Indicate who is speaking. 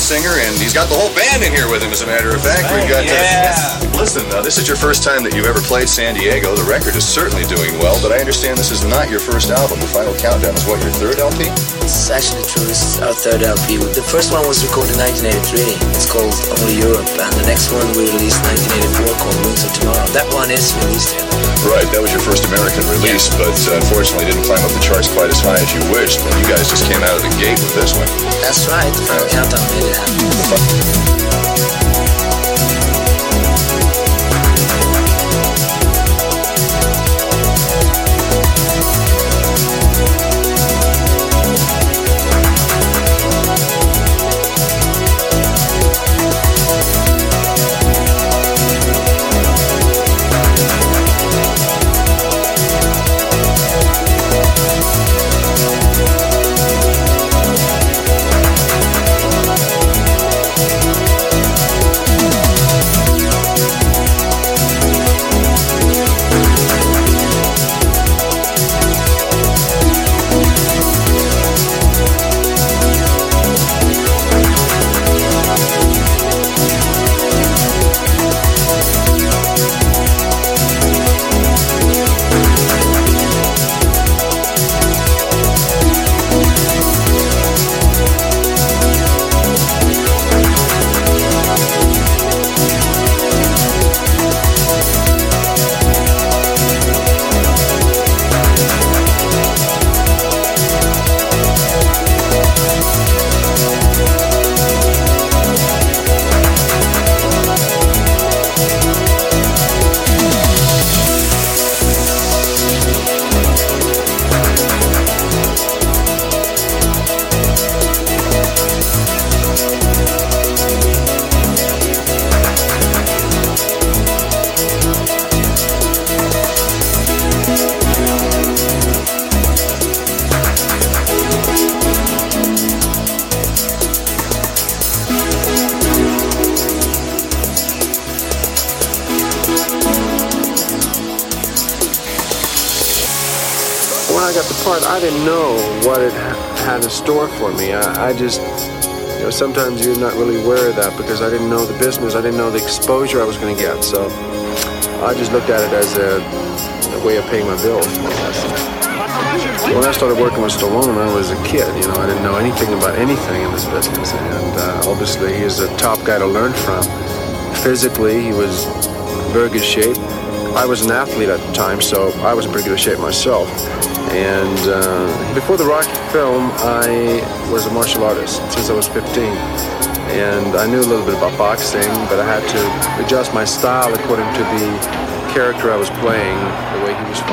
Speaker 1: singer, and he's got the whole band in here with him, as a matter of fact. We've got, listen, this is your first time that you've ever played San Diego. The record is certainly doing well, but I understand this is not your first album. The Final Countdown is what, your third LP?
Speaker 2: It's actually true. This is our third LP. The first one was recorded in 1983. It's called Only Europe, and the next one we released in 1984 called Wings of Tomorrow. That one is released here.
Speaker 1: Right, that was your first American release, but unfortunately didn't climb up the charts quite as high as you wished, and you guys just came out of the gate with this one.
Speaker 2: That's right, the Final Countdown made it happen.
Speaker 3: When I got the part, I didn't know what it had in store for me. I just, sometimes you're not really aware of that because I didn't know the business. I didn't know the exposure I was going to get. So I just looked at it as a way of paying my bills. When I started working with Stallone, I was a kid. I didn't know anything about anything in this business. And obviously, he's a top guy to learn from. Physically, he was in very good shape. I was an athlete at the time, so I was in pretty good shape myself. And before the Rocky film, I was a martial artist since I was 15. And I knew a little bit about boxing, but I had to adjust my style according to the character I was playing, the way he was